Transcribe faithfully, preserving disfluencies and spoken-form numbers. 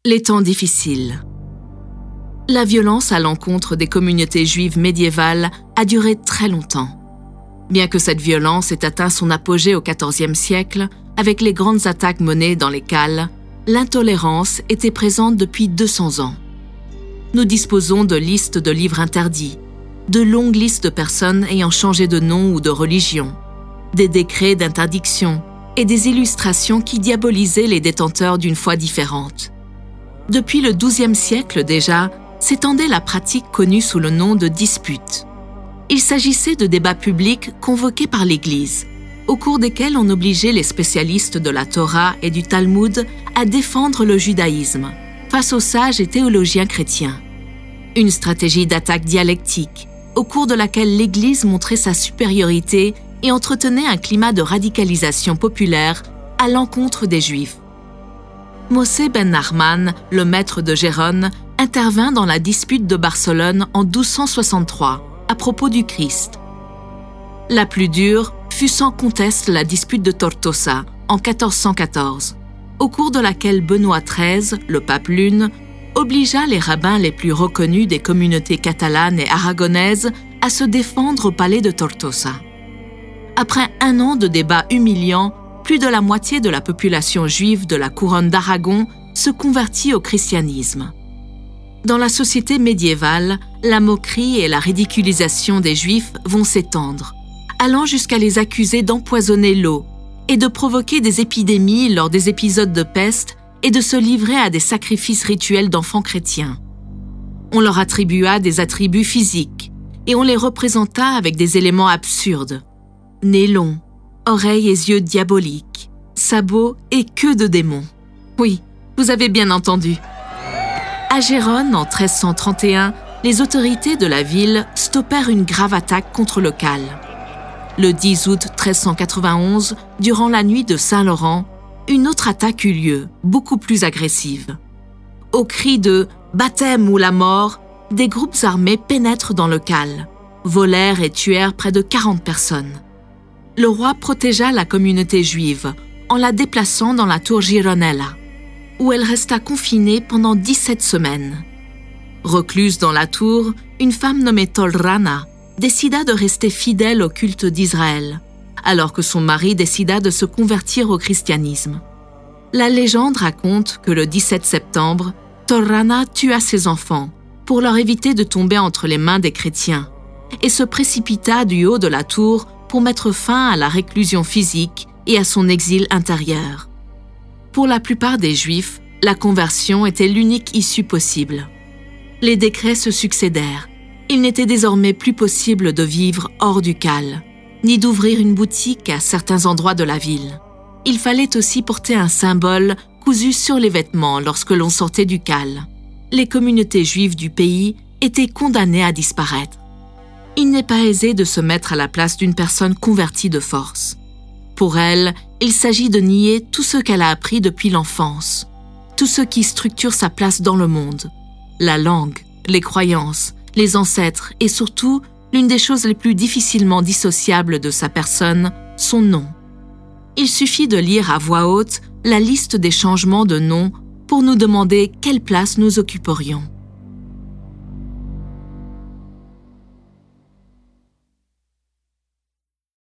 Les temps difficiles. La violence à l'encontre des communautés juives médiévales a duré très longtemps. Bien que cette violence ait atteint son apogée au quatorzième siècle, avec les grandes attaques menées dans les cales, l'intolérance était présente depuis deux cents ans. Nous disposons de listes de livres interdits, de longues listes de personnes ayant changé de nom ou de religion, des décrets d'interdiction et des illustrations qui diabolisaient les détenteurs d'une foi différente. Depuis le douzième siècle déjà, s'étendait la pratique connue sous le nom de dispute. Il s'agissait de débats publics convoqués par l'Église, au cours desquels on obligeait les spécialistes de la Torah et du Talmud à défendre le judaïsme face aux sages et théologiens chrétiens. Une stratégie d'attaque dialectique, au cours de laquelle l'Église montrait sa supériorité et entretenait un climat de radicalisation populaire à l'encontre des Juifs. Moshe ben Nachman, le maître de Gérone, intervint dans la dispute de Barcelone en douze cent soixante-trois, à propos du Christ. La plus dure fut sans conteste la dispute de Tortosa, en quatorze cent quatorze, au cours de laquelle Benoît treize, le pape Lune, obligea les rabbins les plus reconnus des communautés catalanes et aragonaises à se défendre au palais de Tortosa. Après un an de débats humiliants, plus de la moitié de la population juive de la couronne d'Aragon se convertit au christianisme. Dans la société médiévale, la moquerie et la ridiculisation des Juifs vont s'étendre, allant jusqu'à les accuser d'empoisonner l'eau et de provoquer des épidémies lors des épisodes de peste et de se livrer à des sacrifices rituels d'enfants chrétiens. On leur attribua des attributs physiques et on les représenta avec des éléments absurdes. Nez long, oreilles et yeux diaboliques, sabots et queue de démons. Oui, vous avez bien entendu. À Gérone, en treize cent trente et un, les autorités de la ville stoppèrent une grave attaque contre le Cal. Le dix août treize cent quatre-vingt-onze, durant la nuit de Saint-Laurent, une autre attaque eut lieu, beaucoup plus agressive. Au cri de « baptême ou la mort », des groupes armés pénètrent dans le Cal, volèrent et tuèrent près de quarante personnes. Le roi protégea la communauté juive en la déplaçant dans la tour Gironella, où elle resta confinée pendant dix-sept semaines. Recluse dans la tour, une femme nommée Tolrana décida de rester fidèle au culte d'Israël, alors que son mari décida de se convertir au christianisme. La légende raconte que le dix-sept septembre, Tolrana tua ses enfants pour leur éviter de tomber entre les mains des chrétiens et se précipita du haut de la tour pour mettre fin à la réclusion physique et à son exil intérieur. Pour la plupart des Juifs, la conversion était l'unique issue possible. Les décrets se succédèrent. Il n'était désormais plus possible de vivre hors du Cal, ni d'ouvrir une boutique à certains endroits de la ville. Il fallait aussi porter un symbole cousu sur les vêtements lorsque l'on sortait du Cal. Les communautés juives du pays étaient condamnées à disparaître. Il n'est pas aisé de se mettre à la place d'une personne convertie de force. Pour elle, il s'agit de nier tout ce qu'elle a appris depuis l'enfance, tout ce qui structure sa place dans le monde, la langue, les croyances, les ancêtres et surtout, l'une des choses les plus difficilement dissociables de sa personne, son nom. Il suffit de lire à voix haute la liste des changements de nom pour nous demander quelle place nous occuperions.